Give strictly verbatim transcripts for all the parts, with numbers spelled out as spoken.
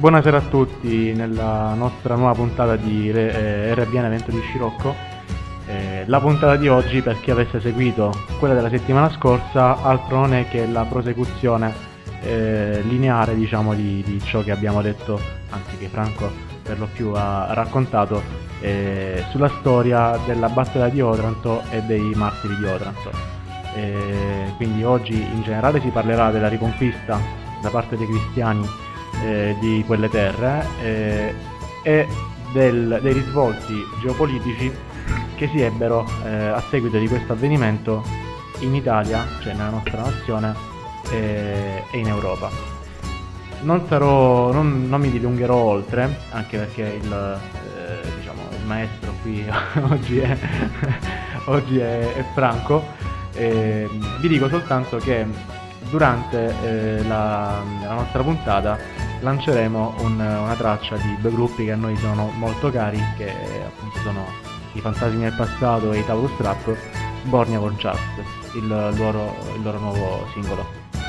Buonasera a tutti nella nostra nuova puntata di Re- eh, R B N Evento di Scirocco. Eh, la puntata di oggi, per chi avesse seguito quella della settimana scorsa, altro non è che la prosecuzione eh, lineare, diciamo, di, di ciò che abbiamo detto, anzi che Franco per lo più ha raccontato, eh, sulla storia della battaglia di Otranto e dei martiri di Otranto. Eh, quindi oggi in generale si parlerà della riconquista da parte dei cristiani eh, di quelle terre eh, e del, dei risvolti geopolitici che si ebbero eh, a seguito di questo avvenimento in Italia, cioè nella nostra nazione, eh, e in Europa. Non, sarò, non, non mi dilungherò oltre, anche perché il, eh, diciamo, il maestro qui oggi è, oggi è, è Franco. Eh, vi dico soltanto che durante eh, la, la nostra puntata lanceremo un, una traccia di due gruppi che a noi sono molto cari, che appunto sono i Fantasmi del Passato e i Taurus Trap, Bornia con Just, il loro, il loro nuovo singolo.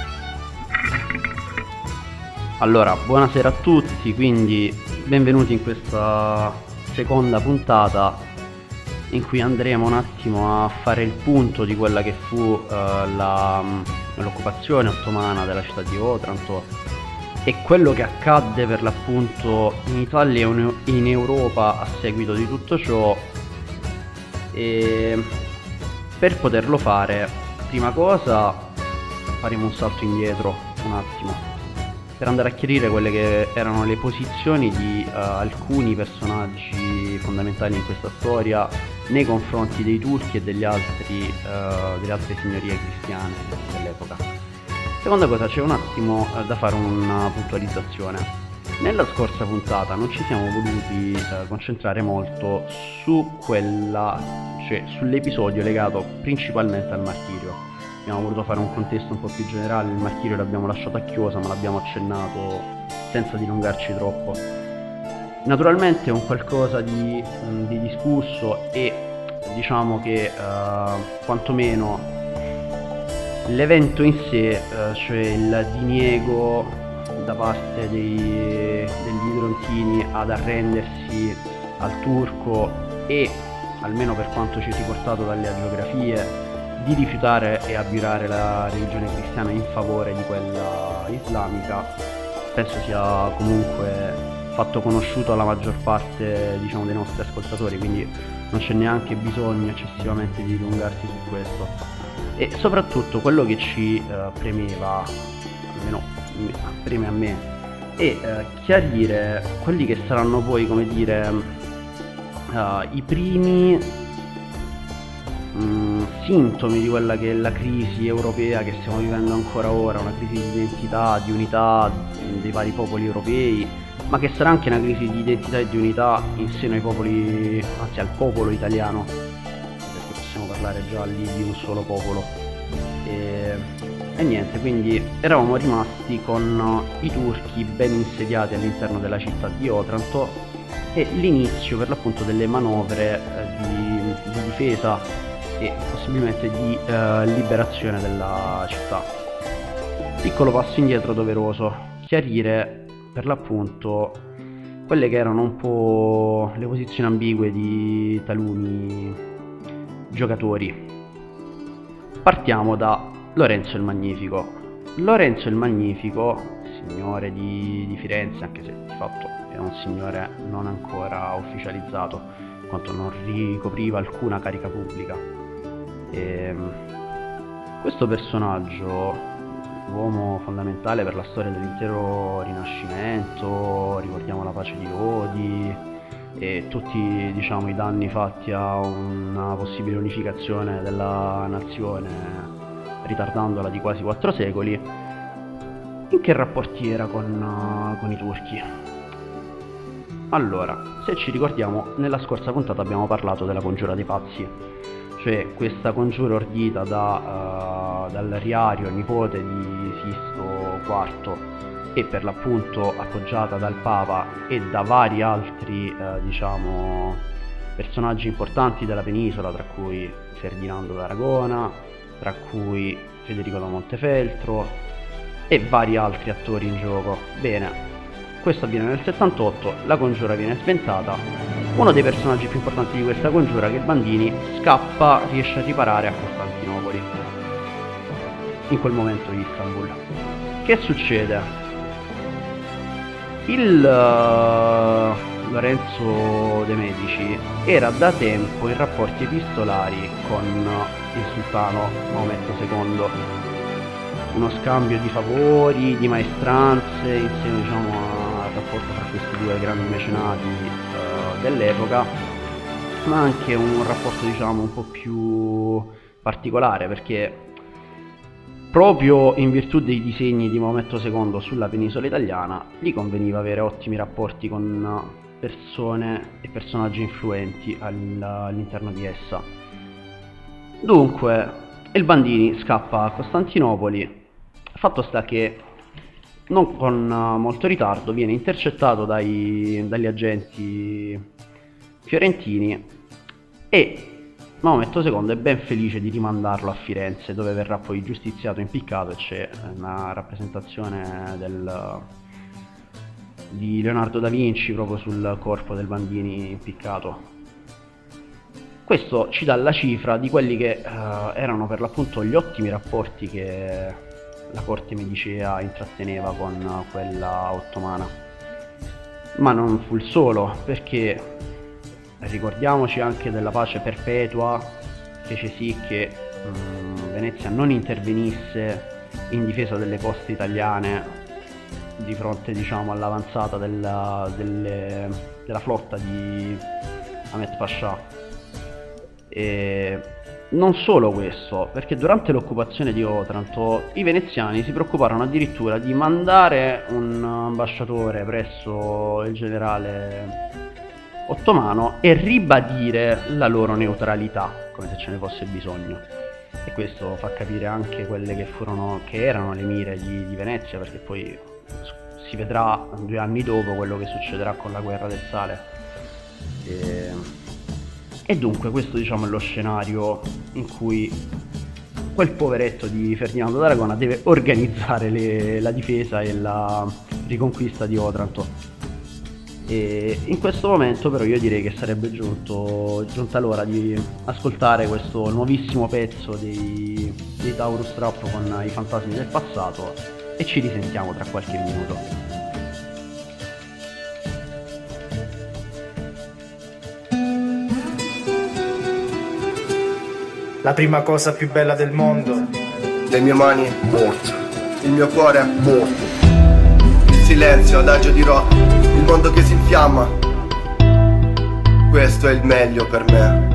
Allora, buonasera a tutti, quindi benvenuti in questa seconda puntata in cui andremo un attimo a fare il punto di quella che fu uh, la, l'occupazione ottomana della città di Otranto e quello che accadde per l'appunto in Italia e in Europa a seguito di tutto ciò. E per poterlo fare, prima cosa faremo un salto indietro un attimo per andare a chiarire quelle che erano le posizioni di uh, alcuni personaggi fondamentali in questa storia nei confronti dei turchi e degli altri, uh, delle altre signorie cristiane dell'epoca. Seconda cosa, c'è un attimo uh, da fare una puntualizzazione. Nella scorsa puntata non ci siamo voluti uh, concentrare molto su quella, cioè sull'episodio legato principalmente al martirio. Abbiamo voluto fare un contesto un po' più generale, il martirio l'abbiamo lasciato a chiosa, ma l'abbiamo accennato senza dilungarci troppo. Naturalmente è un qualcosa di, di discusso e diciamo che uh, quantomeno l'evento in sé, uh, cioè il diniego da parte dei, degli idrontini ad arrendersi al turco e, almeno per quanto ci è riportato dalle agiografie, di rifiutare e abbirare la religione cristiana in favore di quella islamica, penso sia comunque fatto conosciuto alla maggior parte, diciamo, dei nostri ascoltatori, quindi non c'è neanche bisogno eccessivamente di dilungarsi su questo. E soprattutto quello che ci uh, premeva, almeno preme a me, è uh, chiarire quelli che saranno poi, come dire, uh, i primi Mm, sintomi di quella che è la crisi europea che stiamo vivendo ancora ora, una crisi di identità, di unità dei vari popoli europei, ma che sarà anche una crisi di identità e di unità in seno ai popoli, anzi al popolo italiano, perché possiamo parlare già lì di un solo popolo. E, e niente, quindi eravamo rimasti con i turchi ben insediati all'interno della città di Otranto e l'inizio per l'appunto delle manovre eh, di, di difesa e possibilmente di eh, liberazione della città. Piccolo passo indietro doveroso, chiarire per l'appunto quelle che erano un po' le posizioni ambigue di taluni giocatori. Partiamo da Lorenzo il Magnifico. Lorenzo il Magnifico, signore di, di Firenze, anche se di fatto è un signore non ancora ufficializzato, in quanto non ricopriva alcuna carica pubblica. E questo personaggio, uomo fondamentale per la storia dell'intero Rinascimento, ricordiamo la pace di Lodi e tutti, diciamo, i danni fatti a una possibile unificazione della nazione, ritardandola di quasi quattro secoli, in che rapporti era con, con i turchi? Allora, se ci ricordiamo, nella scorsa puntata abbiamo parlato della congiura dei pazzi, cioè questa congiura ordita da, uh, dal Riario, nipote di Sisto quarto, e per l'appunto appoggiata dal Papa e da vari altri uh, diciamo personaggi importanti della penisola, tra cui Ferdinando d'Aragona, tra cui Federico da Montefeltro e vari altri attori in gioco. Bene, questo avviene nel settantotto, la congiura viene sventata. Uno dei personaggi più importanti di questa congiura, che è il Bandini, scappa, riesce a riparare a Costantinopoli, in quel momento di Istanbul. Che succede? Il uh, Lorenzo de' Medici era da tempo in rapporti epistolari con il sultano Maometto secondo, uno scambio di favori, di maestranze insieme, diciamo, al rapporto tra questi due grandi mecenati uh, dell'epoca, ma anche un rapporto, diciamo, un po' più particolare, perché proprio in virtù dei disegni di Maometto secondo sulla penisola italiana gli conveniva avere ottimi rapporti con persone e personaggi influenti all'interno di essa. Dunque il Bandini scappa a Costantinopoli. Fatto sta che, non con molto ritardo, viene intercettato dai, dagli agenti fiorentini e Maometto secondo è ben felice di rimandarlo a Firenze, dove verrà poi giustiziato e impiccato, e c'è una rappresentazione del, di Leonardo da Vinci proprio sul corpo del Bandini impiccato. Questo ci dà la cifra di quelli che uh, erano per l'appunto gli ottimi rapporti che la corte medicea intratteneva con quella ottomana. Ma non fu il solo, perché ricordiamoci anche della pace perpetua, fece sì che um, Venezia non intervenisse in difesa delle coste italiane di fronte, diciamo, all'avanzata della, delle, della flotta di Ahmet Pascià. E non solo questo, perché durante l'occupazione di Otranto i veneziani si preoccuparono addirittura di mandare un ambasciatore presso il generale ottomano e ribadire la loro neutralità, come se ce ne fosse bisogno. E questo fa capire anche quelle che furono, che erano le mire di, di Venezia, perché poi si vedrà due anni dopo quello che succederà con la guerra del sale. E, e dunque questo, diciamo, è lo scenario in cui quel poveretto di Ferdinando d'Aragona deve organizzare le, la difesa e la riconquista di Otranto. E in questo momento però io direi che sarebbe giunto, giunta l'ora di ascoltare questo nuovissimo pezzo dei, dei Taurus Trap con i fantasmi del passato, e ci risentiamo tra qualche minuto. La prima cosa più bella del mondo. Le mie mani morte, il mio cuore morto, il silenzio adagio di rock, il mondo che si infiamma. Questo è il meglio per me.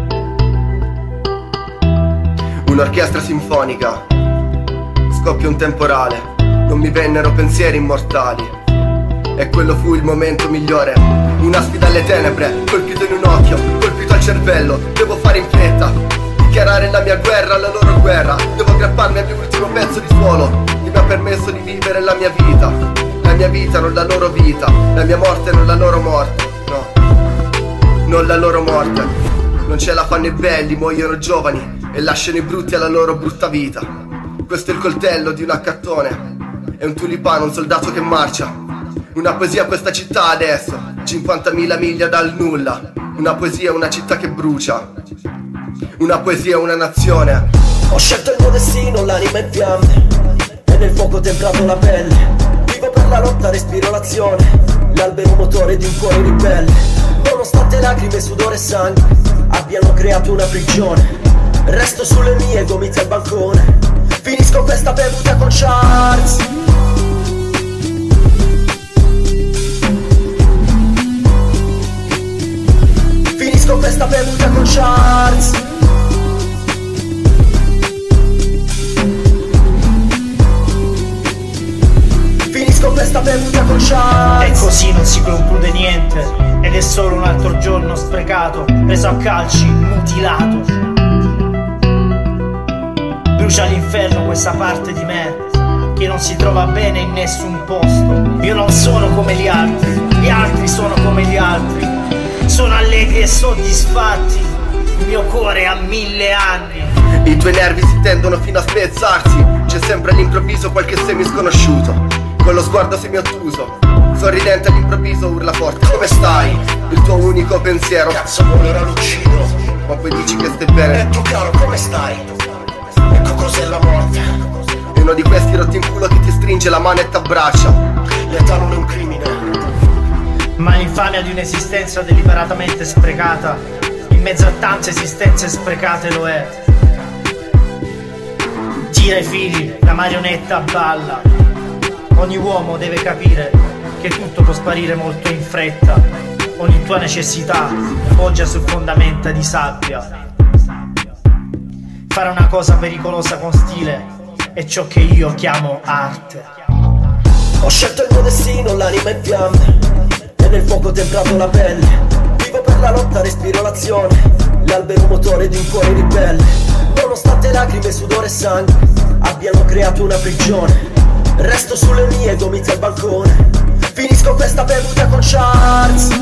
Un'orchestra sinfonica, scoppia un temporale, non mi vennero pensieri immortali, e quello fu il momento migliore. Una sfida alle tenebre, colpito in un occhio, colpito al cervello. Devo fare in fretta, dichiarare la mia guerra alla loro guerra. Devo aggrapparmi al mio ultimo pezzo di suolo che mi ha permesso di vivere la mia vita. La mia vita, non la loro vita. La mia morte, non la loro morte. No, non la loro morte. Non ce la fanno i belli, muoiono giovani e lasciano i brutti alla loro brutta vita. Questo è il coltello di un accattone, è un tulipano, un soldato che marcia. Una poesia a questa città adesso, cinquantamila miglia dal nulla. Una poesia, una città che brucia. Una poesia, una nazione. Ho scelto il mio destino, l'anima in fiamme, e nel fuoco temprato la pelle. Vivo per la lotta, respiro l'azione, l'albero motore di un cuore ribelle. Nonostante lacrime, sudore e sangue abbiano creato una prigione, resto sulle mie gomiti al bancone. Finisco questa bevuta con Charles. Finisco questa bevuta con Charles. Finisco questa bevuta con Charles. E così non si conclude niente, ed è solo un altro giorno sprecato, preso a calci, mutilato. Brucia all'inferno questa parte di me che non si trova bene in nessun posto. Io non sono come gli altri, gli altri sono come gli altri. Sono allegri e soddisfatti, il mio cuore ha mille anni. I tuoi nervi si tendono fino a spezzarsi. C'è sempre all'improvviso qualche semi sconosciuto, con lo sguardo semiottuso. Sorridente all'improvviso urla forte: come stai? Il tuo unico pensiero: cazzo vuole, ora lo uccido. Ma poi dici che stai bene. E tu caro, come stai? Ecco cos'è la morte. E uno di questi rotti in culo che ti stringe la mano e t'abbraccia. L'età non è un crimine, ma l'infamia di un'esistenza deliberatamente sprecata in mezzo a tante esistenze sprecate lo è. Tira i fili, la marionetta balla. Ogni uomo deve capire che tutto può sparire molto in fretta. Ogni tua necessità poggia su fondamenta di sabbia. Fare una cosa pericolosa con stile è ciò che io chiamo arte. Ho scelto il mio destino, l'anima in fiamme, e nel fuoco temprato la pelle. Vivo per la lotta, respiro l'azione, l'albero motore di un cuore ribelle. Nonostante lacrime, sudore e sangue abbiano creato una prigione, resto sulle mie gomiti al balcone. Finisco questa bevuta con Charles.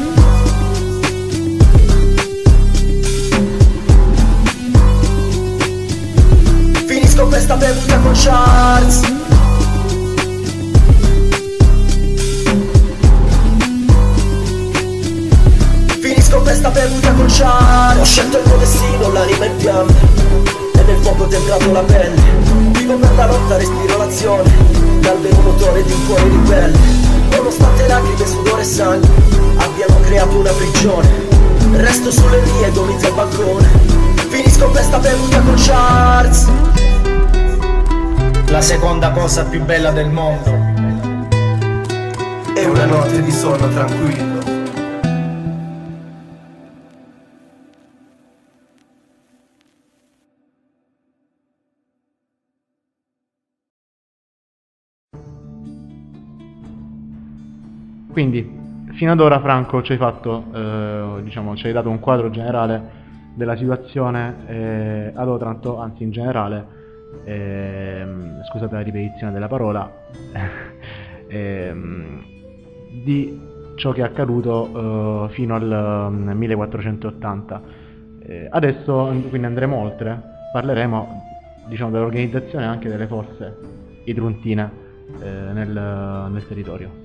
Finisco questa bevuta con Charles. Finisco questa bevuta con Charles. Ho scelto il mio destino, l'anima in fiamme, e nel fuoco temprato la pelle. Vivo per la lotta, respiro l'azione, l'albero motore di un cuore ribelle. Nonostante lacrime, sudore e sangue abbiano creato una prigione, resto sulle mie gomiti al balcone. Finisco questa bevuta con Charles. La seconda cosa più bella del mondo è una notte di sonno tranquillo. Quindi, fino ad ora, Franco, ci hai fatto, eh, diciamo, ci hai dato un quadro generale della situazione eh, ad Otranto, anzi in generale, eh, scusate la ripetizione della parola, eh, di ciò che è accaduto eh, fino al millequattrocentottanta. Eh, adesso quindi andremo oltre, parleremo, diciamo, dell'organizzazione anche delle forze idruntine eh, nel, nel territorio.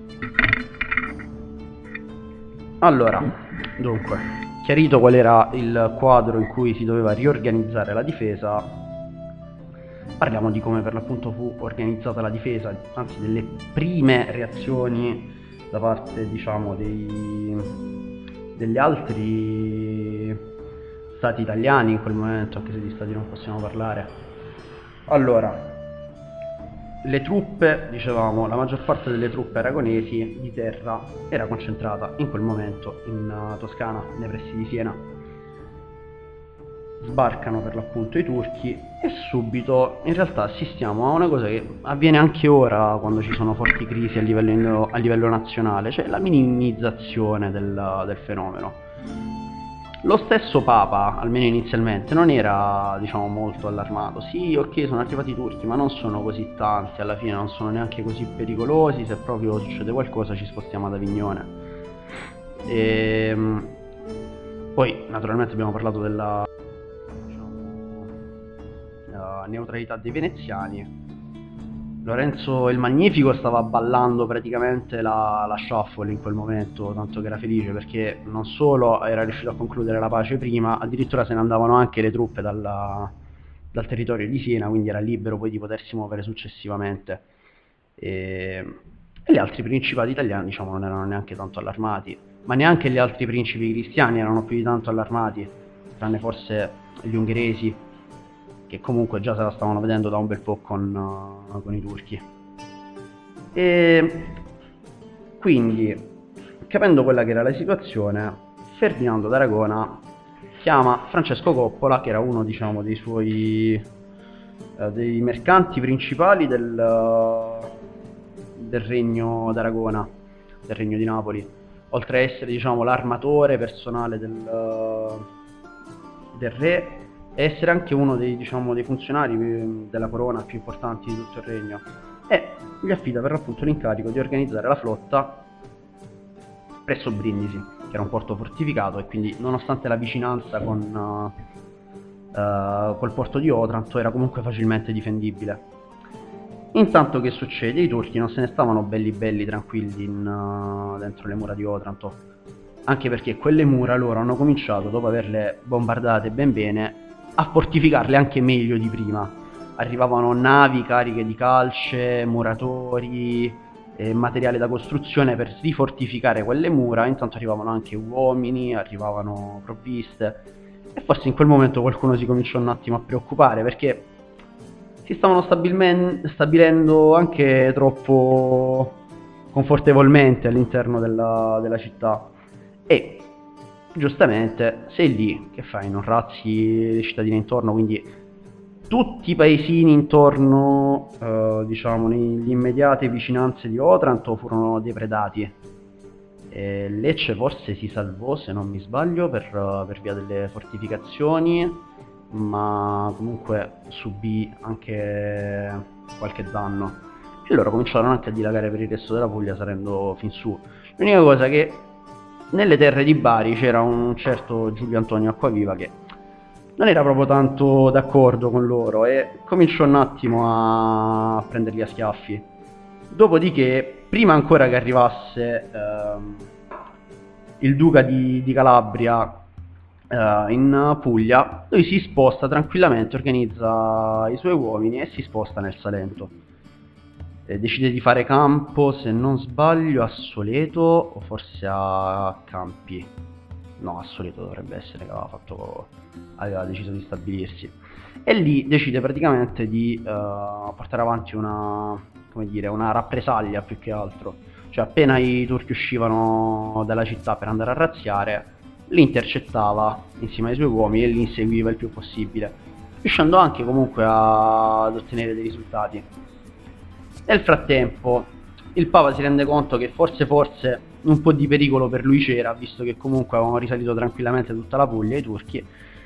Allora, dunque, chiarito qual era il quadro in cui si doveva riorganizzare la difesa, parliamo di come per l'appunto fu organizzata la difesa, anzi delle prime reazioni da parte, diciamo, dei, degli altri stati italiani in quel momento, anche se di stati non possiamo parlare. Allora, le truppe, dicevamo, la maggior parte delle truppe aragonesi di terra era concentrata in quel momento in uh, Toscana, nei pressi di Siena. Sbarcano per l'appunto i turchi e subito in realtà assistiamo a una cosa che avviene anche ora quando ci sono forti crisi a livello, a livello nazionale, cioè la minimizzazione del, del fenomeno. Lo stesso Papa, almeno inizialmente, non era, diciamo, molto allarmato. Sì, ok, sono arrivati i turchi, ma non sono così tanti, alla fine non sono neanche così pericolosi, se proprio succede qualcosa ci spostiamo ad Avignone. E poi, naturalmente, abbiamo parlato della, diciamo, uh, neutralità dei veneziani. Lorenzo il Magnifico stava ballando praticamente la, la shuffle in quel momento, tanto che era felice perché non solo era riuscito a concludere la pace prima, addirittura se ne andavano anche le truppe dalla, dal territorio di Siena, quindi era libero poi di potersi muovere successivamente. E, e gli altri principati italiani, diciamo, non erano neanche tanto allarmati, ma neanche gli altri principi cristiani erano più di tanto allarmati, tranne forse gli ungheresi, che comunque già se la stavano vedendo da un bel po' con, uh, con i turchi. E quindi, capendo quella che era la situazione, Ferdinando d'Aragona chiama Francesco Coppola, che era uno, diciamo, dei suoi uh, dei mercanti principali del, uh, del regno d'Aragona, del regno di Napoli, oltre a essere, diciamo, l'armatore personale del, uh, del re, e essere anche uno dei, diciamo, dei funzionari della corona più importanti di tutto il regno, e gli affida per l'appunto l'incarico di organizzare la flotta presso Brindisi, che era un porto fortificato e quindi, nonostante la vicinanza con uh, uh, col porto di Otranto, era comunque facilmente difendibile. Intanto che succede? I turchi non se ne stavano belli belli tranquilli in, uh, dentro le mura di Otranto, anche perché quelle mura loro hanno cominciato, dopo averle bombardate ben bene, a fortificarle anche meglio di prima. Arrivavano navi cariche di calce, muratori, eh, materiale da costruzione per rifortificare quelle mura. Intanto arrivavano anche uomini, arrivavano provviste, e forse in quel momento qualcuno si cominciò un attimo a preoccupare, perché si stavano stabilmen- stabilendo anche troppo confortevolmente all'interno della, della città. E giustamente sei lì, che fai? Non razzi le cittadine intorno, quindi tutti i paesini intorno, eh, diciamo, negli immediate vicinanze di Otranto furono depredati. E Lecce forse si salvò, se non mi sbaglio, per, per via delle fortificazioni, ma comunque subì anche qualche danno. E loro cominciarono anche a dilagare per il resto della Puglia, salendo fin su. L'unica cosa che nelle terre di Bari c'era un certo Giulio Antonio Acquaviva che non era proprio tanto d'accordo con loro e cominciò un attimo a prenderli a schiaffi. Dopodiché, prima ancora che arrivasse ehm, il duca di, di Calabria eh, in Puglia, lui si sposta tranquillamente, organizza i suoi uomini e si sposta nel Salento. E decide di fare campo, se non sbaglio, a Soleto o forse a Campi. No, a Soleto dovrebbe essere, che aveva, fatto, aveva deciso di stabilirsi. E lì decide praticamente di uh, portare avanti una, come dire, una rappresaglia più che altro. Cioè, appena i turchi uscivano dalla città per andare a razziare, li intercettava insieme ai suoi uomini e li inseguiva il più possibile, riuscendo anche comunque a, ad ottenere dei risultati. Nel frattempo il Papa si rende conto che forse forse un po' di pericolo per lui c'era, visto che comunque avevano risalito tranquillamente tutta la Puglia i turchi,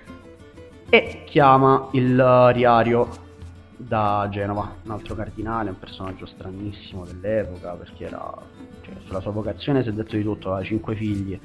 e chiama il Riario da Genova, un altro cardinale, un personaggio stranissimo dell'epoca, perché era, cioè, sulla sua vocazione si è detto di tutto, aveva cinque figli,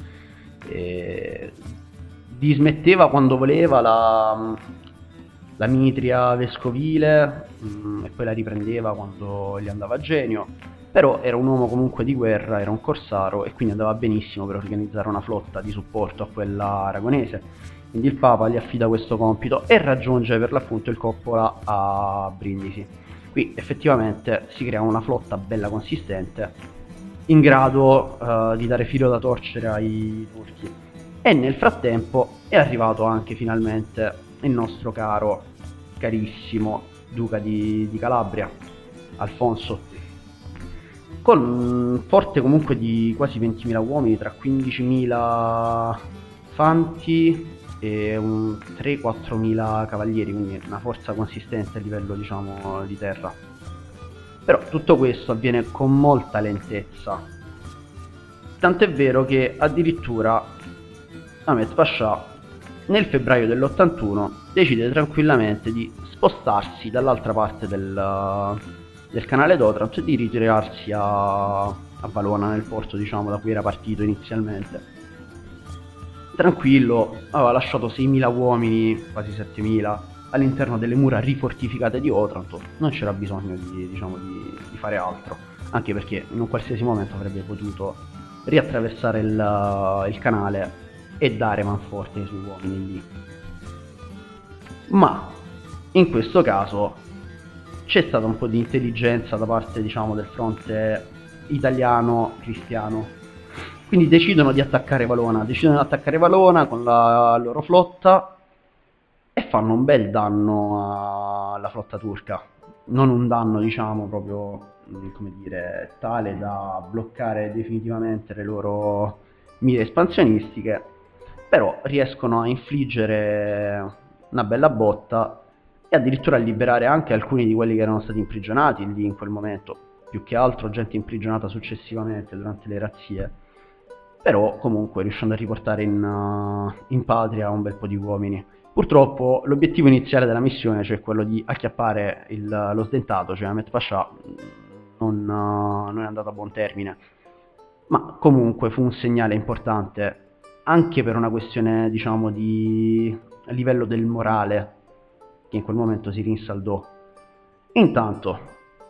e dismetteva quando voleva la, la mitria vescovile mh, e poi la riprendeva quando gli andava a genio. Però era un uomo comunque di guerra, era un corsaro e quindi andava benissimo per organizzare una flotta di supporto a quella aragonese. Quindi il Papa gli affida questo compito e raggiunge per l'appunto il Coppola a Brindisi. Qui effettivamente si crea una flotta bella consistente, in grado uh, di dare filo da torcere ai turchi. E nel frattempo è arrivato anche finalmente il nostro caro, carissimo Duca di, di Calabria, Alfonso, con un forte comunque di quasi ventimila uomini, tra quindicimila fanti e un tre quattromila cavalieri, quindi una forza consistente a livello, diciamo, di terra. Però tutto questo avviene con molta lentezza, tant'è vero che addirittura Ahmed Pascià nel febbraio dell'ottantuno decide tranquillamente di spostarsi dall'altra parte del, del canale d'Otranto e di ritirarsi a, a Valona, nel porto, diciamo, da cui era partito inizialmente. Tranquillo, aveva lasciato seimila uomini, quasi settemila, all'interno delle mura rifortificate di Otranto. Non c'era bisogno di, diciamo, di, di fare altro, anche perché in un qualsiasi momento avrebbe potuto riattraversare il, il canale e dare manforte ai suoi uomini lì. Ma in questo caso c'è stata un po' di intelligenza da parte, diciamo, del fronte italiano-cristiano. Quindi decidono di attaccare Valona, decidono di attaccare Valona con la loro flotta e fanno un bel danno alla flotta turca. Non un danno, diciamo, proprio, come dire, tale da bloccare definitivamente le loro mire espansionistiche, però riescono a infliggere una bella botta e addirittura a liberare anche alcuni di quelli che erano stati imprigionati lì in quel momento, più che altro gente imprigionata successivamente durante le razzie, però comunque riuscendo a riportare in, uh, in patria un bel po' di uomini. Purtroppo l'obiettivo iniziale della missione, cioè quello di acchiappare il, lo sdentato, cioè Ahmed Pascià, non, uh, non è andato a buon termine, ma comunque fu un segnale importante anche per una questione, diciamo, di a livello del morale, che in quel momento si rinsaldò. Intanto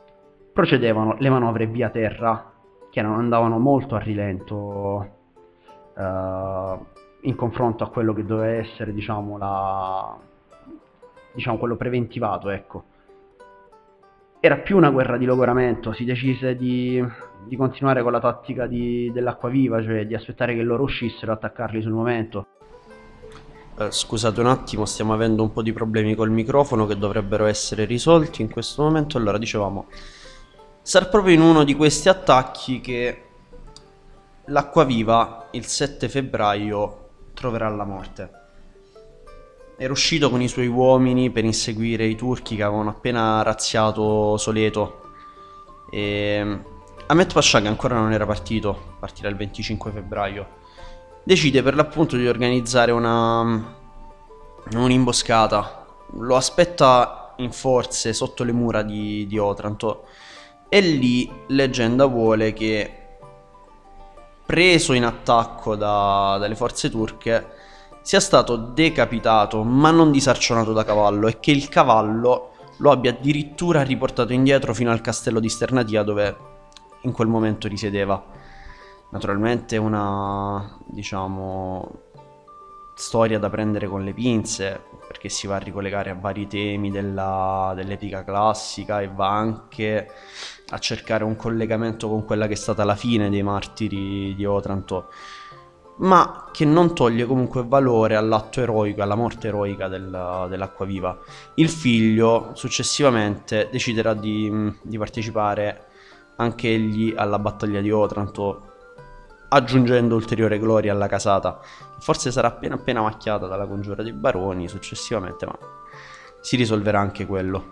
procedevano le manovre via terra, che erano, andavano molto a rilento uh, in confronto a quello che doveva essere, diciamo, la, diciamo quello preventivato, ecco. Era più una guerra di logoramento, si decise di, di continuare con la tattica di, dell'acquaviva, cioè di aspettare che loro uscissero e attaccarli sul momento. Eh, scusate un attimo, stiamo avendo un po' di problemi col microfono che dovrebbero essere risolti in questo momento. Allora, dicevamo, sarà proprio in uno di questi attacchi che l'Acquaviva il sette febbraio troverà la morte. Era uscito con i suoi uomini per inseguire i turchi che avevano appena razziato Soleto, e Ahmet Pascià, che ancora non era partito, partirà il venticinque febbraio, decide per l'appunto di organizzare una un'imboscata. Lo aspetta in forze sotto le mura di, di Otranto, e lì leggenda vuole che, preso in attacco da, dalle forze turche, sia stato decapitato ma non disarcionato da cavallo, e che il cavallo lo abbia addirittura riportato indietro fino al castello di Sternatia, dove in quel momento risiedeva. Naturalmente una, diciamo, storia da prendere con le pinze, perché si va a ricollegare a vari temi della, dell'epica classica, e va anche a cercare un collegamento con quella che è stata la fine dei martiri di Otranto, ma che non toglie comunque valore all'atto eroico, alla morte eroica del, dell'Acquaviva. Il figlio successivamente deciderà di, di partecipare anche egli alla battaglia di Otranto, aggiungendo ulteriore gloria alla casata, che forse sarà appena appena macchiata dalla congiura dei baroni successivamente, ma si risolverà anche quello.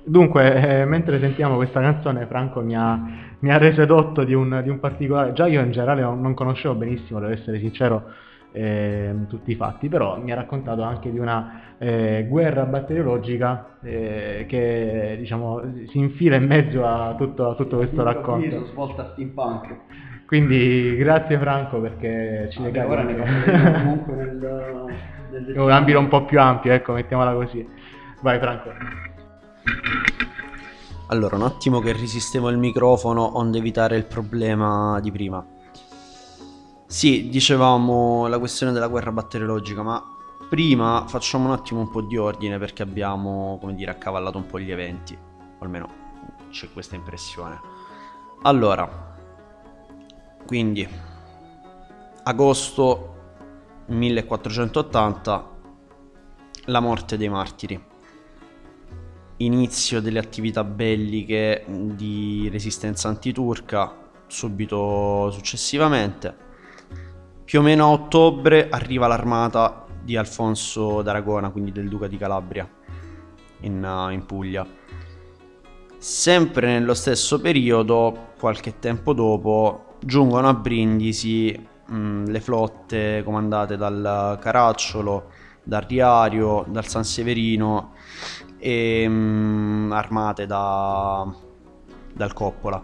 Dunque, eh, mentre sentiamo questa canzone, Franco mi ha, mi ha reso edotto di un, di un particolare. Già io in generale non, non conoscevo benissimo, devo essere sincero, eh, tutti i fatti, però mi ha raccontato anche di una eh, guerra batteriologica eh, che diciamo si infila in mezzo a tutto, a tutto questo racconto. Svolta steampunk. Quindi grazie Franco perché ci legavi. Ora ne parleremo comunque nel, nel È un ambito un po' più ampio, ecco, mettiamola così. Vai Franco. Allora, un attimo che risistevo il microfono onde evitare il problema di prima. Sì, dicevamo la questione della guerra batteriologica, ma prima facciamo un attimo un po' di ordine perché abbiamo, come dire, accavallato un po' gli eventi, o almeno c'è questa impressione. Allora, quindi agosto millequattrocentottanta, la morte dei martiri, inizio delle attività belliche di resistenza antiturca subito successivamente. Più o meno a ottobre arriva l'armata di Alfonso d'Aragona, quindi del Duca di Calabria, in, in Puglia. Sempre nello stesso periodo, qualche tempo dopo, giungono a Brindisi mh, le flotte comandate dal Caracciolo, dal Riario, dal San Severino e mh, armate da, dal Coppola.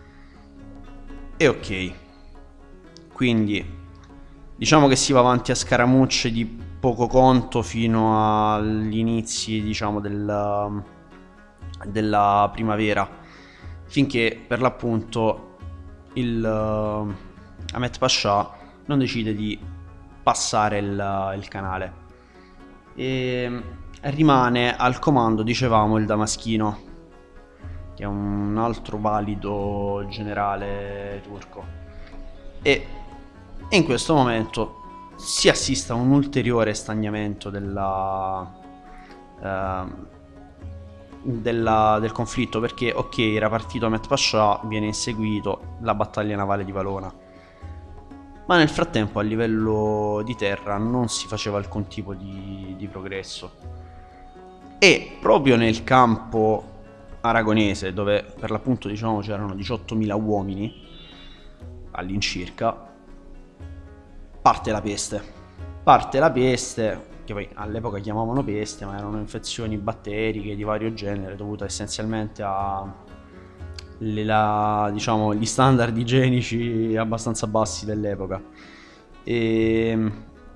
E ok, quindi diciamo che si va avanti a scaramucce di poco conto fino agli inizi, diciamo, del, della primavera, finché per l'appunto il uh, Ahmet Pascià non decide di passare il, il canale e rimane al comando, dicevamo, il Damaschino, che è un altro valido generale turco, e E in questo momento si assiste a un ulteriore stagnamento della, eh, della, del conflitto, perché ok, era partito Ahmet Pascià, viene inseguito la battaglia navale di Valona, ma nel frattempo a livello di terra non si faceva alcun tipo di, di progresso, e proprio nel campo aragonese, dove per l'appunto diciamo c'erano diciottomila uomini all'incirca, parte la peste. Parte la peste, che poi all'epoca chiamavano peste, ma erano infezioni batteriche di vario genere dovute essenzialmente a le, la, diciamo, gli standard igienici abbastanza bassi dell'epoca. E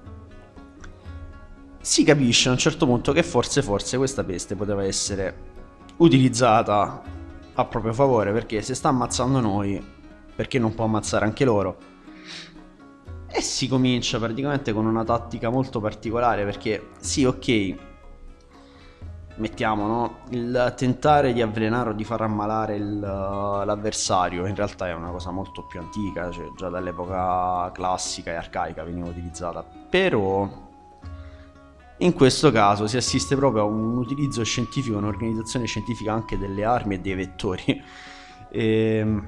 si capisce a un certo punto che forse forse questa peste poteva essere utilizzata a proprio favore, perché se sta ammazzando noi, perché non può ammazzare anche loro? E si comincia praticamente con una tattica molto particolare, perché sì, ok, mettiamo, no? Il tentare di avvelenare o di far ammalare il, l'avversario in realtà è una cosa molto più antica, cioè già dall'epoca classica e arcaica veniva utilizzata, però in questo caso si assiste proprio a un utilizzo scientifico, un'organizzazione scientifica anche delle armi e dei vettori. E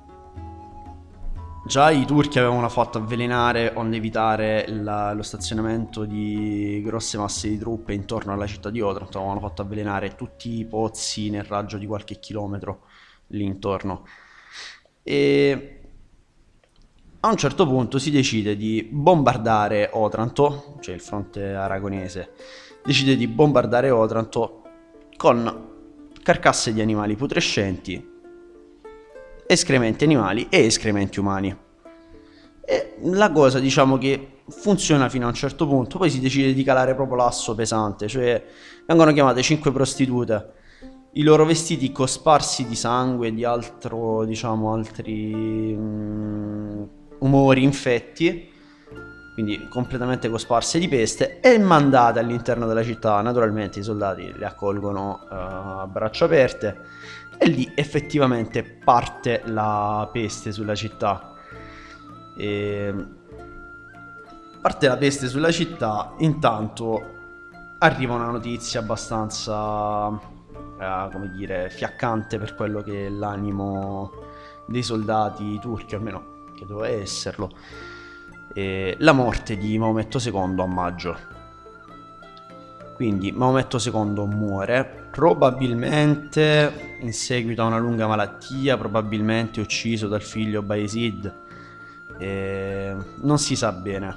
già i turchi avevano fatto avvelenare onde evitare la, lo stazionamento di grosse masse di truppe intorno alla città di Otranto, avevano fatto avvelenare tutti i pozzi nel raggio di qualche chilometro lì intorno. E a un certo punto si decide di bombardare Otranto, cioè il fronte aragonese, decide di bombardare Otranto con carcasse di animali putrescenti, escrementi animali e escrementi umani. E la cosa, diciamo, che funziona fino a un certo punto, poi si decide di calare proprio l'asso pesante, cioè vengono chiamate cinque prostitute, i loro vestiti cosparsi di sangue e di altro, diciamo, altri um, umori infetti, quindi completamente cosparse di peste, e mandate all'interno della città. Naturalmente i soldati le accolgono uh, a braccia aperte, e lì effettivamente parte la peste sulla città. E parte la peste sulla città, intanto arriva una notizia abbastanza, eh, come dire, fiaccante per quello che è l'animo dei soldati turchi, almeno che doveva esserlo. E la morte di Maometto secondo a maggio. Quindi Maometto secondo muore probabilmente in seguito a una lunga malattia, probabilmente ucciso dal figlio Bayezid, e non si sa bene.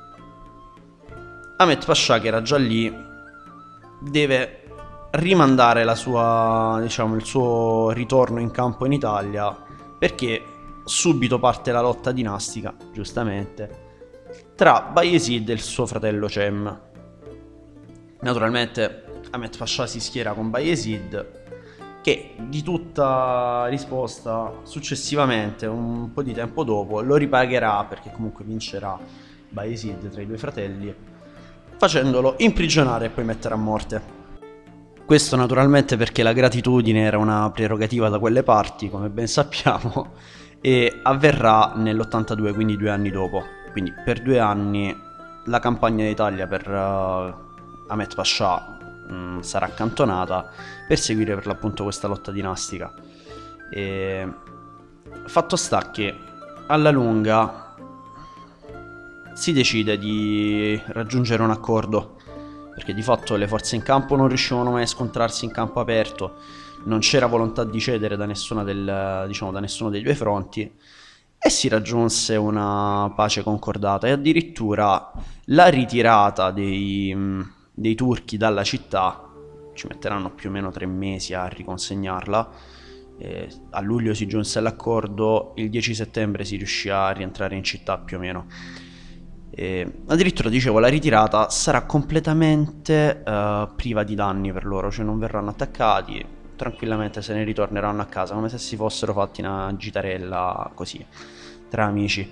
Ahmed Pasha, che era già lì, deve rimandare la sua, diciamo, il suo ritorno in campo in Italia, perché subito parte la lotta dinastica, giustamente, tra Bayezid e il suo fratello Cem. Naturalmente Ahmed Pasha si schiera con Bayezid, che di tutta risposta successivamente, un po' di tempo dopo, lo ripagherà, perché comunque vincerà Bayezid tra i due fratelli, facendolo imprigionare e poi mettere a morte. Questo naturalmente perché la gratitudine era una prerogativa da quelle parti, come ben sappiamo, e avverrà nell'ottantadue, quindi due anni dopo. Quindi per due anni la campagna d'Italia per uh, Ahmed Pasha mh, sarà accantonata per seguire per l'appunto questa lotta dinastica. E fatto sta che alla lunga si decide di raggiungere un accordo, perché di fatto le forze in campo non riuscivano mai a scontrarsi in campo aperto, non c'era volontà di cedere da, nessuna del, diciamo, da nessuno dei due fronti, e si raggiunse una pace concordata, e addirittura la ritirata dei, dei turchi dalla città, ci metteranno più o meno tre mesi a riconsegnarla, e a luglio si giunse all'accordo, il dieci settembre si riuscì a rientrare in città più o meno. E addirittura, dicevo, la ritirata sarà completamente uh, priva di danni per loro, cioè non verranno attaccati, tranquillamente se ne ritorneranno a casa come se si fossero fatti una gitarella così tra amici.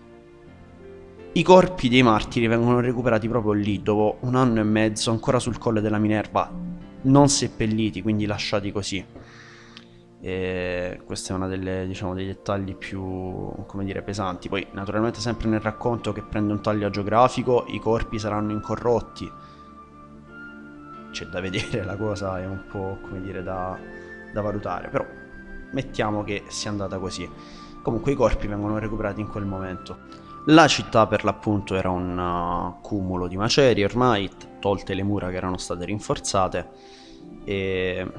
I corpi dei martiri vengono recuperati proprio lì, dopo un anno e mezzo, ancora sul Colle della Minerva, non seppelliti, quindi lasciati così. E questo è uno delle, diciamo, dei dettagli più, come dire, pesanti. Poi naturalmente sempre nel racconto, che prende un taglio geografico, i corpi saranno incorrotti, c'è da vedere, la cosa è un po', come dire, da, da valutare, però mettiamo che sia andata così. Comunque i corpi vengono recuperati in quel momento. La città per l'appunto era un uh, cumulo di macerie ormai, tolte le mura che erano state rinforzate, e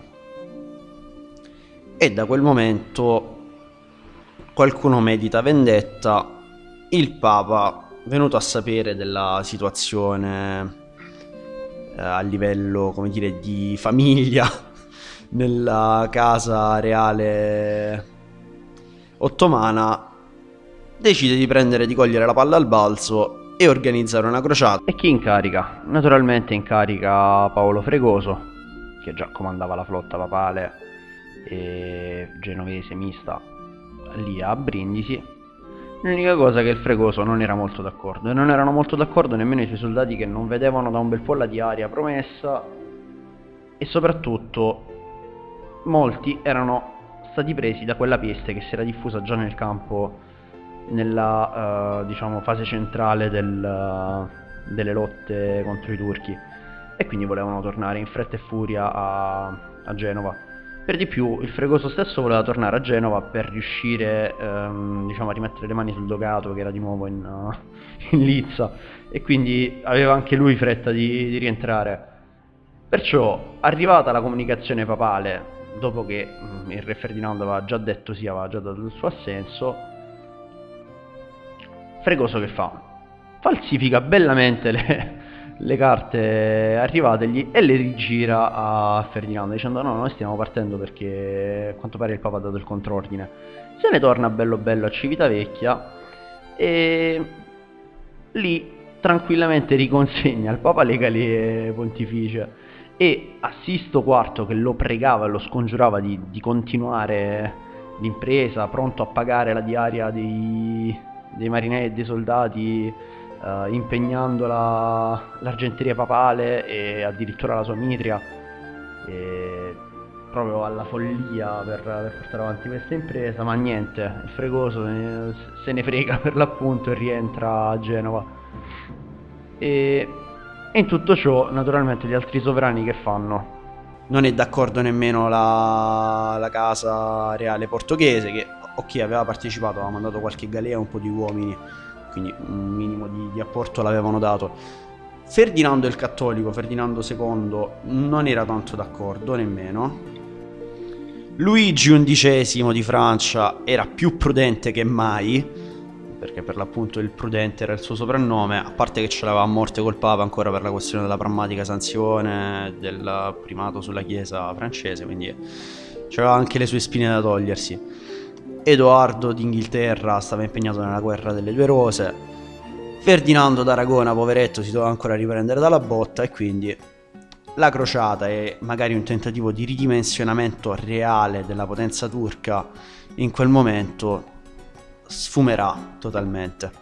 E da quel momento qualcuno medita vendetta. Il Papa, venuto a sapere della situazione eh, a livello, come dire, di famiglia nella casa reale ottomana, decide di prendere, di cogliere la palla al balzo e organizzare una crociata. E chi incarica? Naturalmente incarica Paolo Fregoso, che già comandava la flotta papale e genovese mista lì a Brindisi. L'unica cosa che il Fregoso non era molto d'accordo, e non erano molto d'accordo nemmeno i suoi soldati, che non vedevano da un bel po' la diaria promessa, e soprattutto molti erano stati presi da quella peste che si era diffusa già nel campo nella uh, diciamo fase centrale del, uh, delle lotte contro i turchi, e quindi volevano tornare in fretta e furia a, a Genova. Per di più il Fregoso stesso voleva tornare a Genova per riuscire um, diciamo a rimettere le mani sul dogato, che era di nuovo in, uh, in lizza, e quindi aveva anche lui fretta di, di rientrare. Perciò, arrivata la comunicazione papale, dopo che um, il re Ferdinando aveva già detto sì, aveva già dato il suo assenso, Fregoso che fa? Falsifica bellamente le, le carte arrivategli e le rigira a Ferdinando dicendo: no, noi stiamo partendo perché a quanto pare il Papa ha dato il contrordine. Se ne torna bello bello a Civitavecchia e lì tranquillamente riconsegna al Papa le galee pontificie, e a Sisto quarto, che lo pregava e lo scongiurava di, di continuare l'impresa, pronto a pagare la diaria dei, dei marinai e dei soldati, Uh, impegnando la, l'argenteria papale e addirittura la sua mitria, e proprio alla follia per, per portare avanti questa impresa. Ma niente, il Fregoso ne, se ne frega per l'appunto e rientra a Genova. E, e in tutto ciò naturalmente gli altri sovrani che fanno? Non è d'accordo nemmeno la, la casa reale portoghese, che ok, aveva partecipato, aveva mandato qualche galea, un po' di uomini, quindi un minimo di, di apporto l'avevano dato. Ferdinando il Cattolico, Ferdinando secondo, non era tanto d'accordo, nemmeno. Luigi undicesimo di Francia era più prudente che mai, perché per l'appunto il prudente era il suo soprannome, a parte che ce l'aveva a morte col Papa ancora per la questione della pragmatica sanzione, del primato sulla Chiesa francese, quindi c'aveva anche le sue spine da togliersi. Edoardo d'Inghilterra stava impegnato nella guerra delle due rose. Ferdinando d'Aragona, poveretto, si doveva ancora riprendere dalla botta, e quindi la crociata e magari un tentativo di ridimensionamento reale della potenza turca in quel momento sfumerà totalmente.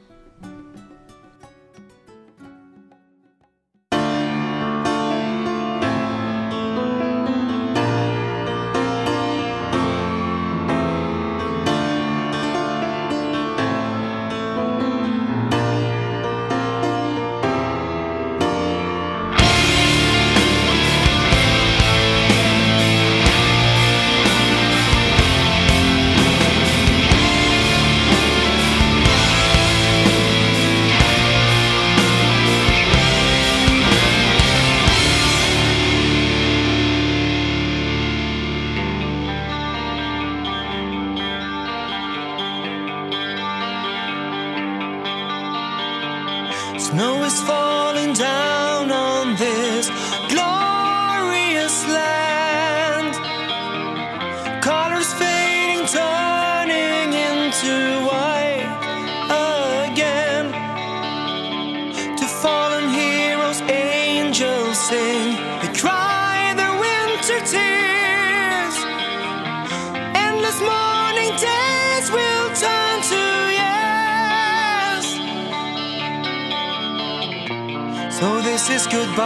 Snow is falling down on this glorious land. Colors fading, turning into white again. To fallen heroes, angels sing. They cry their winter tears. Endless morning days will turn to so this is goodbye.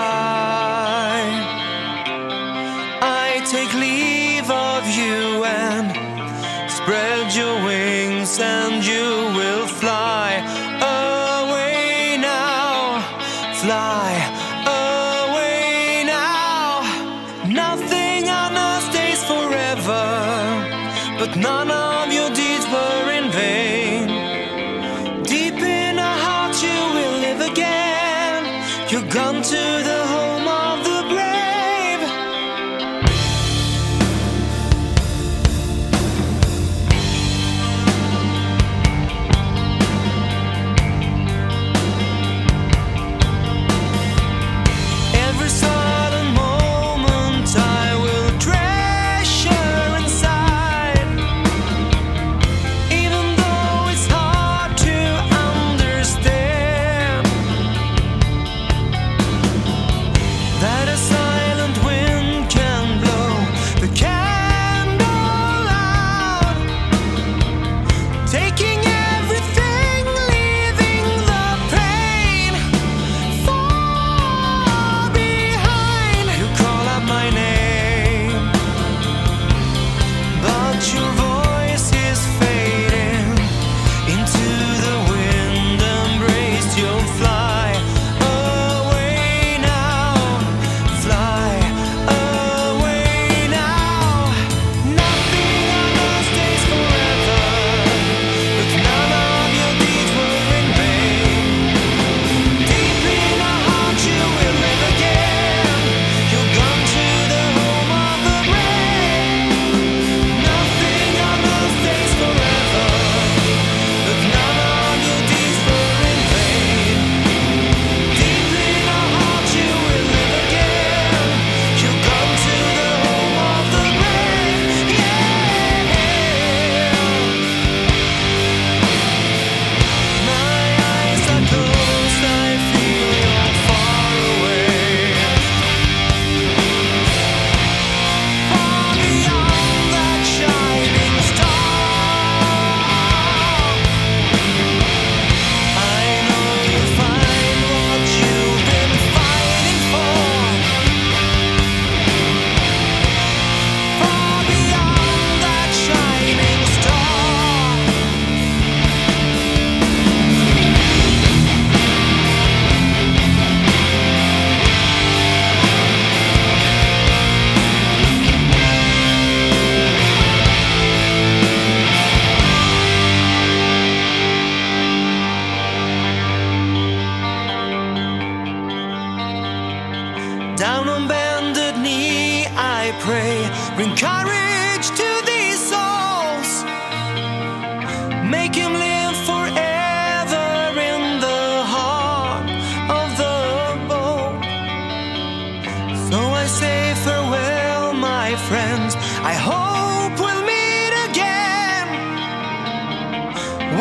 I take leave of you and spread your wings, and you will fly away now. Fly away now. Nothing on earth stays forever, but none of your deeds were in vain. Deep in our hearts you will live again. You're gone to the home of the brave. Every silent moment I will treasure inside.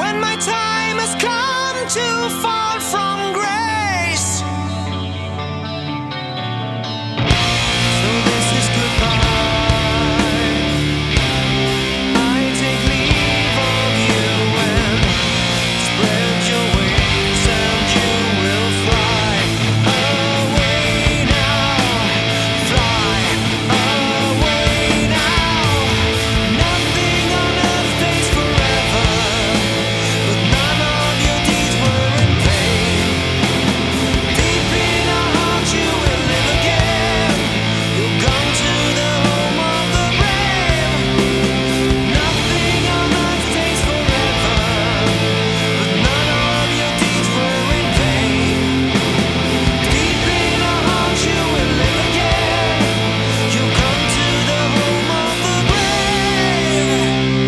and my time has come to fall from grace. So this is goodbye. I take leave of you and spread your wings, and you will fly away now. Fly away now. Nothing on earth stays forever, but none of your deeds were in vain. Deep in our hearts you will live again. You'll come to the home of the brave. Nothing on earth stays forever, but none of your deeds were in vain. Deep in our hearts you will live again. You'll come to the home of the brave.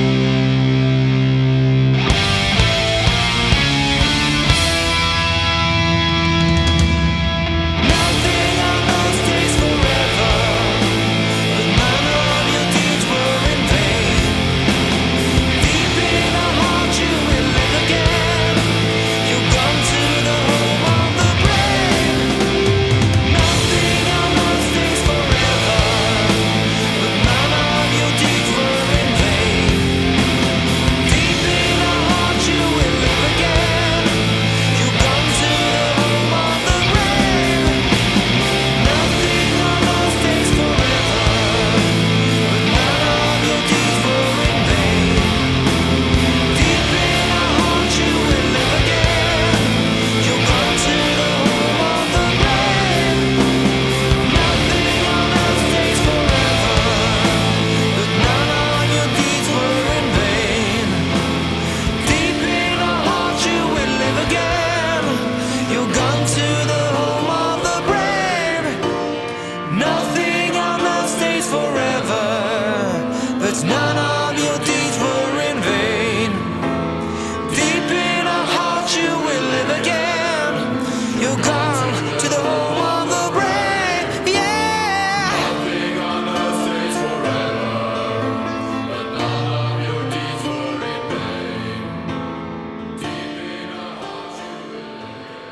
Nothing on earth stays forever, but none of your deeds were in vain. Deep in our hearts you will live again. You'll come to the home of the brave. Nothing on earth stays forever, but none of your deeds were in vain. Deep in our hearts you will live again. You'll come to the home of the brave. Nothing on earth stays forever, but none of your deeds were in vain. Deep in our hearts you will live again. You'll come to the home of the brave. Nothing on earth stays forever, but none of your deeds were in vain. Deep in our hearts you will live again. You'll come to the home of the brave. Nothing on earth stays forever, but none of your deeds were in vain. Deep in our hearts you will live again. You'll come to the home of the brave. Yeah. Nothing on earth stays forever, but none of your deeds were in vain. Deep in our hearts you will live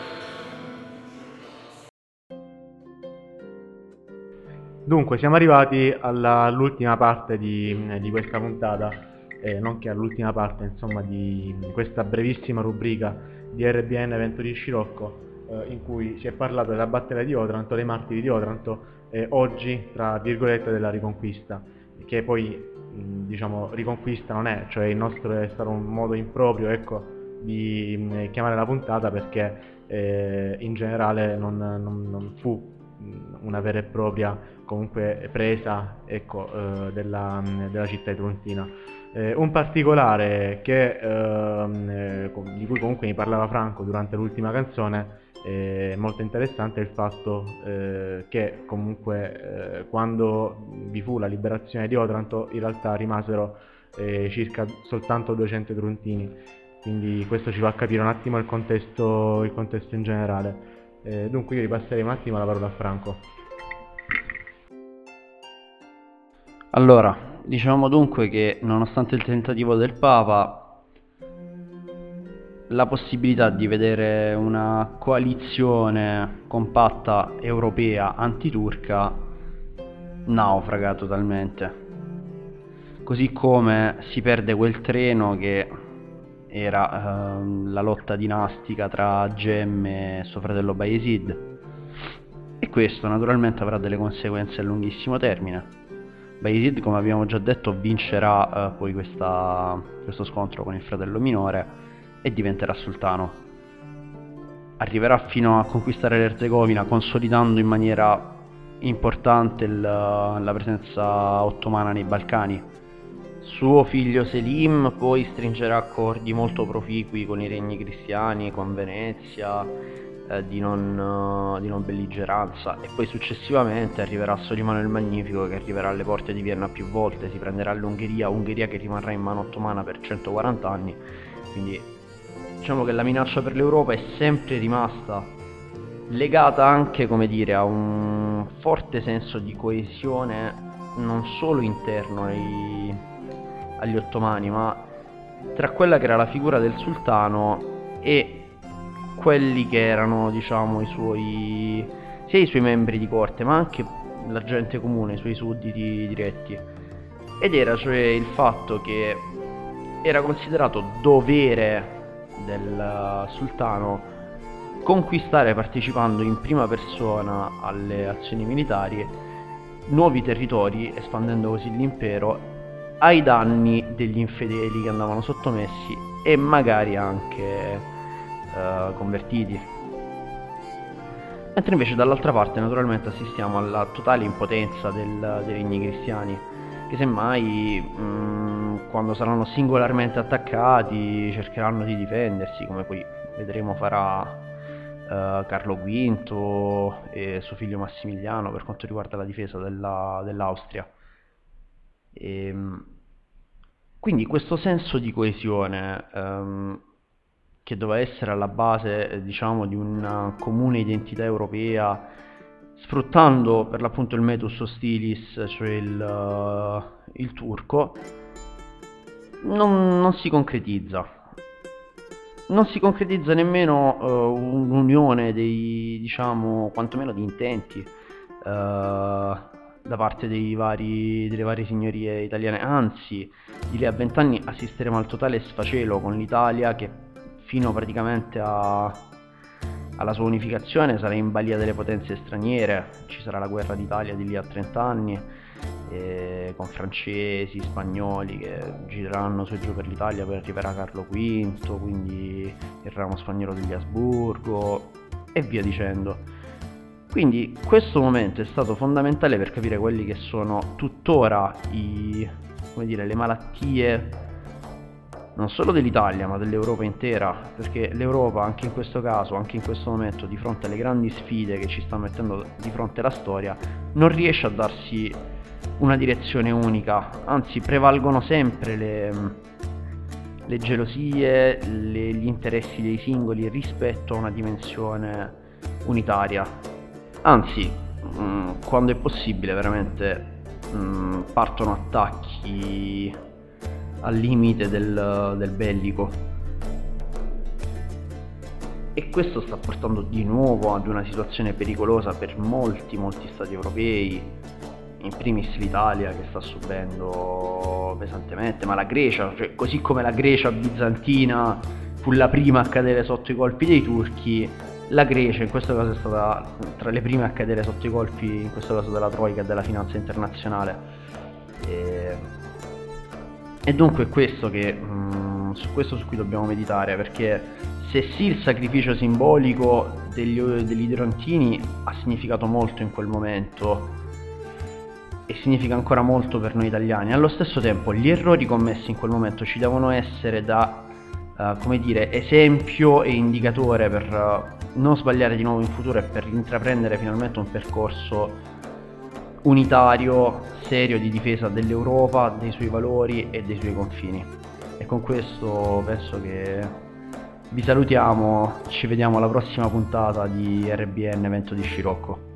Dunque, siamo arrivati alla- all'ultima parte di, di questa puntata, eh, nonché all'ultima parte, insomma, di, di questa brevissima rubrica di R B N Evento di Scirocco, eh, in cui si è parlato della battaglia di Otranto, dei martiri di Otranto, e oggi, tra virgolette, della Riconquista, che poi, mh, diciamo, Riconquista non è, cioè il nostro è stato un modo improprio, ecco, di mh, chiamare la puntata, perché eh, in generale non, non- non fu mh, una vera e propria comunque presa, ecco, eh, della, della città di Trontina. Eh, un particolare che, ehm, eh, com- di cui comunque mi parlava Franco durante l'ultima canzone, eh, molto interessante, è il fatto eh, che comunque eh, quando vi fu la liberazione di Otranto in realtà rimasero eh, circa soltanto duecento trontini, quindi questo ci fa capire un attimo il contesto, il contesto in generale. Eh, dunque io ripasserei un attimo la parola a Franco. Allora, diciamo dunque che nonostante il tentativo del Papa, la possibilità di vedere una coalizione compatta europea antiturca naufraga totalmente. Così come si perde quel treno che era ehm, la lotta dinastica tra Gemme e suo fratello Bayezid, e questo naturalmente avrà delle conseguenze a lunghissimo termine. Bayezid, come abbiamo già detto, vincerà eh, poi questa, questo scontro con il fratello minore e diventerà sultano. Arriverà fino a conquistare l'Erzegovina, consolidando in maniera importante il, la presenza ottomana nei Balcani. Suo figlio Selim poi stringerà accordi molto proficui con i regni cristiani, con Venezia, eh, di, non, eh, di non belligeranza, e poi successivamente arriverà Solimano il Magnifico, che arriverà alle porte di Vienna più volte, si prenderà l'Ungheria, Ungheria che rimarrà in mano ottomana per centoquaranta anni, quindi diciamo che la minaccia per l'Europa è sempre rimasta legata anche, come dire, a un forte senso di coesione non solo interno ai, agli ottomani, ma tra quella che era la figura del sultano e quelli che erano, diciamo, i suoi, sia i suoi membri di corte, ma anche la gente comune, i suoi sudditi diretti. Ed era cioè il fatto che era considerato dovere del sultano conquistare, partecipando in prima persona alle azioni militari, nuovi territori, espandendo così l'impero ai danni degli infedeli che andavano sottomessi e magari anche eh, convertiti. Mentre invece dall'altra parte naturalmente assistiamo alla totale impotenza del, dei regni cristiani, che semmai mh, quando saranno singolarmente attaccati cercheranno di difendersi, come poi vedremo farà uh, Carlo V e suo figlio Massimiliano per quanto riguarda la difesa della, dell'Austria. E, quindi questo senso di coesione um, che doveva essere alla base, eh, diciamo, di una comune identità europea, sfruttando per l'appunto il metus hostilis, cioè il, uh, il turco, non, non si concretizza. Non si concretizza nemmeno uh, un'unione dei, diciamo, quantomeno di intenti uh, da parte dei vari, delle varie signorie italiane. Anzi, di lì a vent'anni assisteremo al totale sfacelo con l'Italia, che fino praticamente a, alla sua unificazione sarà in balia delle potenze straniere. Ci sarà la guerra d'Italia di lì a trenta anni, eh, con francesi, spagnoli che gireranno su e giù per l'Italia, poi arriverà Carlo V, quindi il ramo spagnolo degli Asburgo e via dicendo. Quindi questo momento è stato fondamentale per capire quelli che sono tuttora i, come dire, le malattie non solo dell'Italia ma dell'Europa intera, perché l'Europa anche in questo caso, anche in questo momento, di fronte alle grandi sfide che ci sta mettendo di fronte la storia, non riesce a darsi una direzione unica, anzi prevalgono sempre le, le gelosie, le, gli interessi dei singoli rispetto a una dimensione unitaria. Anzi, mh, quando è possibile veramente mh, partono attacchi al limite del, del bellico, e questo sta portando di nuovo ad una situazione pericolosa per molti molti stati europei, in primis l'Italia che sta subendo pesantemente, ma la Grecia, cioè, così come la Grecia bizantina fu la prima a cadere sotto i colpi dei turchi, la Grecia in questo caso è stata tra le prime a cadere sotto i colpi, in questo caso della Troika e della finanza internazionale. E, e dunque è questo che, mh, su questo su cui dobbiamo meditare, perché se sì il sacrificio simbolico degli, degli idrontini ha significato molto in quel momento e significa ancora molto per noi italiani, allo stesso tempo gli errori commessi in quel momento ci devono essere da Uh, come dire, esempio e indicatore per uh, non sbagliare di nuovo in futuro e per intraprendere finalmente un percorso unitario, serio, di difesa dell'Europa, dei suoi valori e dei suoi confini. E con questo penso che vi salutiamo, ci vediamo alla prossima puntata di R B N Vento di Scirocco.